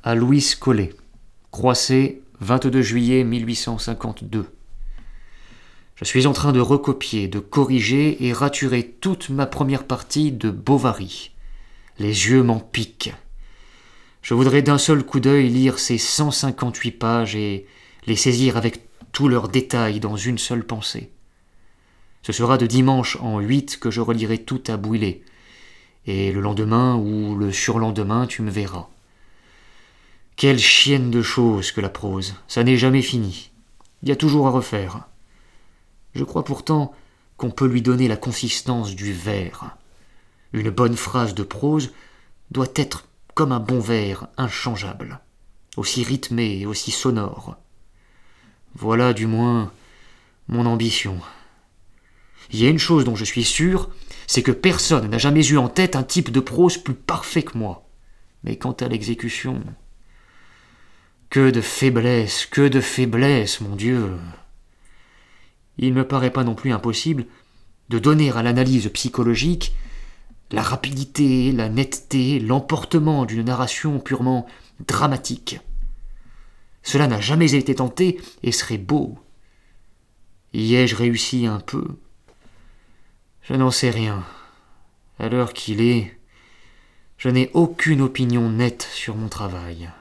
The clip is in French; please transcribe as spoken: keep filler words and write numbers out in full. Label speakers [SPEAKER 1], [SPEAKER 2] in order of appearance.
[SPEAKER 1] à Louis Collet, Croissé, vingt-deux juillet mille huit cent cinquante-deux. Je suis en train de recopier, de corriger et raturer toute ma première partie de Bovary. Les yeux m'en piquent. Je voudrais d'un seul coup d'œil lire ces cent cinquante-huit pages et les saisir avec tous leurs détails dans une seule pensée. Ce sera de dimanche en huit que je relirai tout à Bouillet, et le lendemain ou le surlendemain tu me verras. Quelle chienne de choses que la prose, ça n'est jamais fini. Il y a toujours à refaire. Je crois pourtant qu'on peut lui donner la consistance du vers. Une bonne phrase de prose doit être comme un bon vers inchangeable, aussi rythmé et aussi sonore. Voilà du moins mon ambition. Il y a une chose dont je suis sûr, c'est que personne n'a jamais eu en tête un type de prose plus parfait que moi. Mais quant à l'exécution... Que de faiblesse, que de faiblesse, mon Dieu. Il ne me paraît pas non plus impossible de donner à l'analyse psychologique la rapidité, la netteté, l'emportement d'une narration purement dramatique. Cela n'a jamais été tenté et serait beau. Y ai-je réussi un peu ? Je n'en sais rien. À l'heure qu'il est, je n'ai aucune opinion nette sur mon travail.